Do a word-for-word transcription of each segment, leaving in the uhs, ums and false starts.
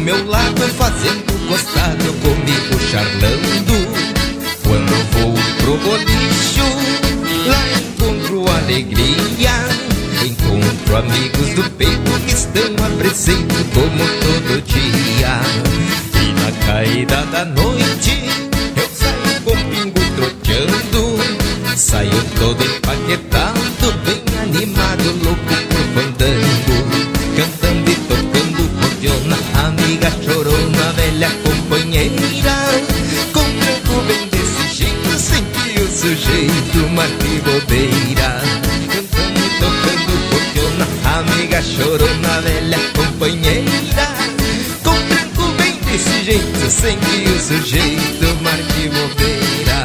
meu lado, fazendo costado comigo charlando. Quando vou pro bolicho, lá encontro alegria. Encontro amigos do peito que estão a preceito como todo dia. E na caída da noite eu saio com o pingo troteando. Saio todo empaquetado, bem animado, louco por fandango. Cantando e tocando cordiona, amiga chorona, velha companheira. Com tranco bem desse jeito, sem que o sujeito marque bobeira. Cantando e tocando cordiona, amiga chorona, velha companheira. Com tranco bem desse jeito, sem que o sujeito marque bobeira.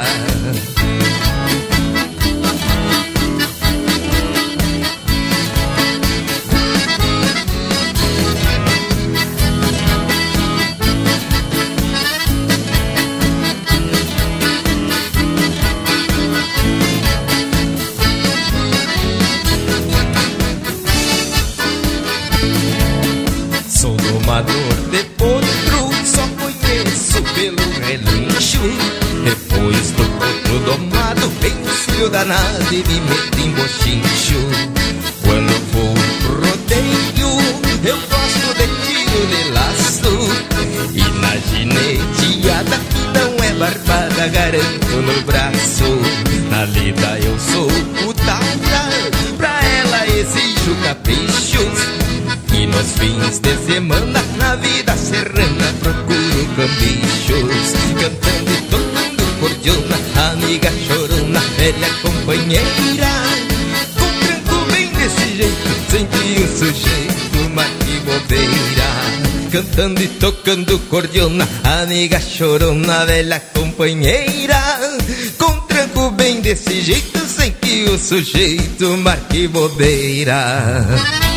Domador de potro, só conheço pelo relincho. Depois do potro domado, vem o filho danado e me mete em bochincho. Quando vou pro rodeio, eu gosto de tiro de laço. E na gineteada que não é barbada, garanto no braço. Na lida eu sou o taura, pra ela exijo caprichos. E nos fins de semana, na vida serrana, procuro cambichos. Cantando e tocando cordiona, amiga chorona, velha companheira. Com tranco bem desse jeito, sem que o sujeito marque bobeira. Cantando e tocando cordiona, amiga chorona, velha companheira. Com tranco bem desse jeito, sem que o sujeito marque bobeira.